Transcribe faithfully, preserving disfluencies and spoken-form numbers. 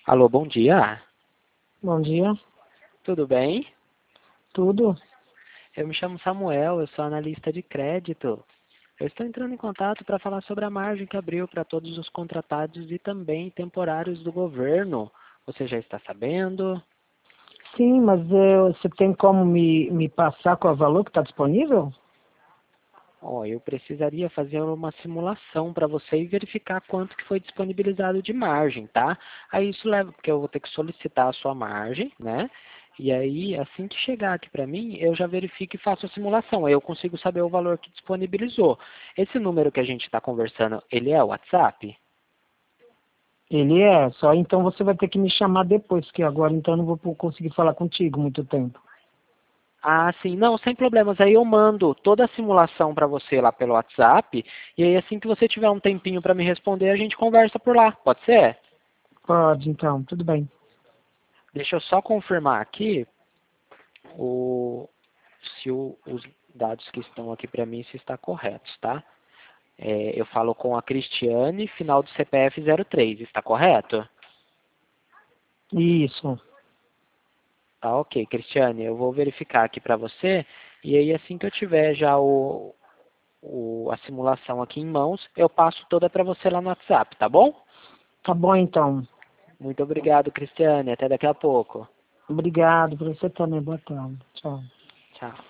Alô, bom dia. Bom dia, Tudo bem? tudo? Eu me chamo Samuel, eu sou analista de crédito. Eu estou entrando em contato para falar sobre a margem que abriu para todos os contratados e também temporários do governo. Você já está sabendo? Sim, mas eh, você tem como me, me passar qual é o valor que está disponível? Ó, eu precisaria fazer uma simulação para você e verificar quanto que foi disponibilizado de margem, tá? Aí isso leva, porque eu vou ter que solicitar a sua margem, né? E aí, assim que chegar aqui para mim, eu já verifico e faço a simulação. Aí eu consigo saber o valor que disponibilizou. Esse número que a gente está conversando, ele é o WhatsApp? Ele é, só então você vai ter que me chamar depois, que agora então eu não vou conseguir falar contigo muito tempo. Ah, sim. Não, sem problemas. Aí eu mando toda a simulação para você lá pelo WhatsApp. E aí, assim que você tiver um tempinho para me responder, a gente conversa por lá. Pode ser? Pode, então, tudo bem. Deixa eu só confirmar aqui o, se o- os dados que estão aqui para mim se está corretos, tá? É, eu falo com a Cristiane, final do C P F zero três, está correto? Isso, Tá, ok, Cristiane, eu vou verificar aqui para você e aí assim que eu tiver já o, o- a simulação aqui em mãos, eu passo toda para você lá no WhatsApp, tá bom? tá bom então. Muito obrigado, Cristiane, até daqui a pouco. Obrigado, para você também, boa tarde. Tchau. Tchau.